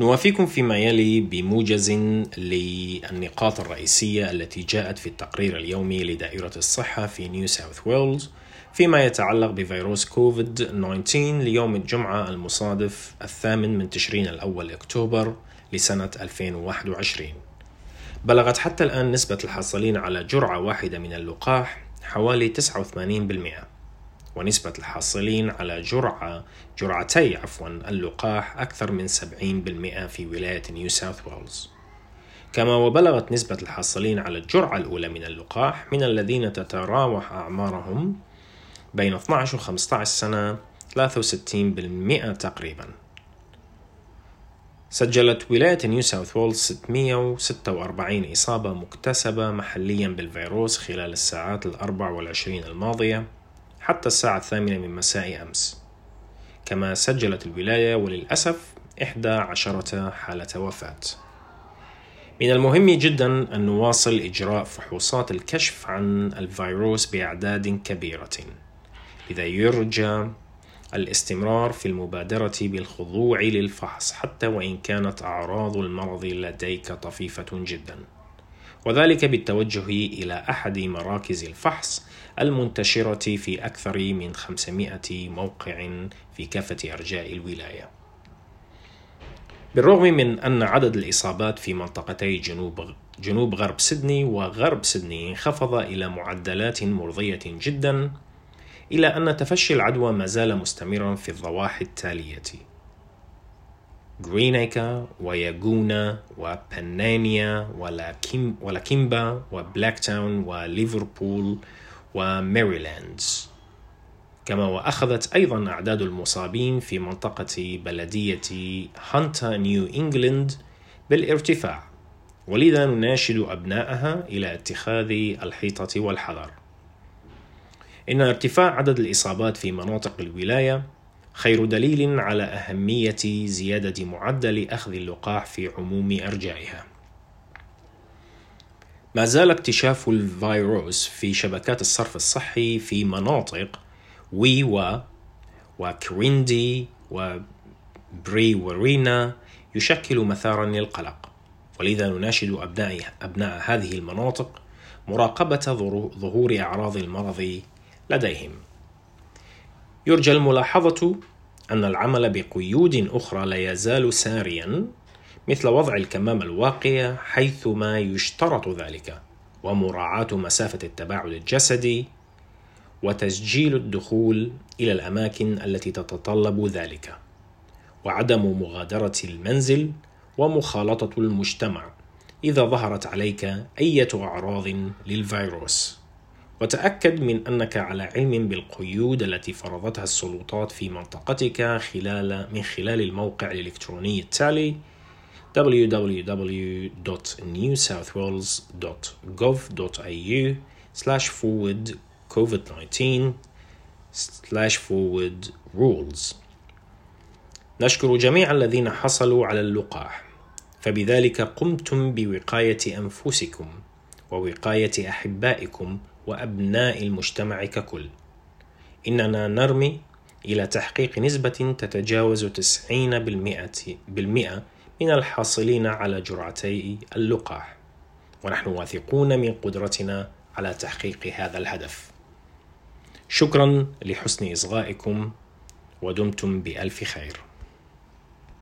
نوافيكم فيما يلي بموجز للنقاط الرئيسية التي جاءت في التقرير اليومي لدائرة الصحة في نيو ساوث ويلز فيما يتعلق بفيروس كوفيد-19 ليوم الجمعة المصادف 8 تشرين الأول أكتوبر لسنة 2021. بلغت حتى الآن نسبة الحاصلين على جرعة واحدة من اللقاح حوالي 89%، ونسبة الحاصلين على جرعتي اللقاح أكثر من 70% في ولاية نيو ساوث ويلز. كما وبلغت نسبة الحاصلين على الجرعة الأولى من اللقاح من الذين تتراوح أعمارهم بين 12 و 15 سنة 63% تقريبا. سجلت ولاية نيو ساوث ويلز 646 إصابة مكتسبة محليا بالفيروس خلال الساعات 24 الماضية حتى الساعة 8 من مساء أمس. كما سجلت الولاية وللأسف 11 حالة وفاة. من المهم جدا أن نواصل إجراء فحوصات الكشف عن الفيروس بأعداد كبيرة، لذا يرجى الاستمرار في المبادرة بالخضوع للفحص حتى وإن كانت أعراض المرض لديك طفيفة جدا، وذلك بالتوجه إلى أحد مراكز الفحص المنتشرة في أكثر من 500 موقع في كافة أرجاء الولاية. بالرغم من أن عدد الإصابات في منطقتي جنوب غرب سيدني وغرب سيدني انخفض إلى معدلات مرضية جدا، إلا أن تفشي العدوى ما زال مستمرا في الضواحي التالية: غرينيكا وياغونا وبنانيا ولاكيمبا وبلاكتاون وليفربول وميريلاندز. كما وأخذت أيضا أعداد المصابين في منطقة بلدية هانتا نيو إنجلند بالارتفاع، ولذا نناشد أبنائها إلى اتخاذ الحيطة والحذر. إن ارتفاع عدد الإصابات في مناطق الولاية خير دليل على أهمية زيادة معدل أخذ اللقاح في عموم أرجائها. ما زال اكتشاف الفيروس في شبكات الصرف الصحي في مناطق ويوا وكريندي وبريورينا يشكل مثارا للقلق، ولذا نناشد أبناء هذه المناطق مراقبة ظهور أعراض المرض لديهم. يرجى الملاحظة أن العمل بقيود أخرى لا يزال ساريا، مثل وضع الكمامة الواقية حيثما يشترط ذلك، ومراعاة مسافة التباعد الجسدي، وتسجيل الدخول إلى الأماكن التي تتطلب ذلك، وعدم مغادرة المنزل ومخالطة المجتمع إذا ظهرت عليك أي أعراض للفيروس. وتأكد من أنك على علم بالقيود التي فرضتها السلطات في منطقتك من خلال الموقع الإلكتروني التالي: www.newsouthwales.gov.au/covid19/rules. نشكر جميع الذين حصلوا على اللقاح، فبذلك قمتم بوقاية أنفسكم ووقاية أحبائكم وأبناء المجتمع ككل. إننا نرمي إلى تحقيق نسبة تتجاوز 90% من الحاصلين على جرعتي اللقاح، ونحن واثقون من قدرتنا على تحقيق هذا الهدف. شكرا لحسن إصغائكم، ودمتم بألف خير.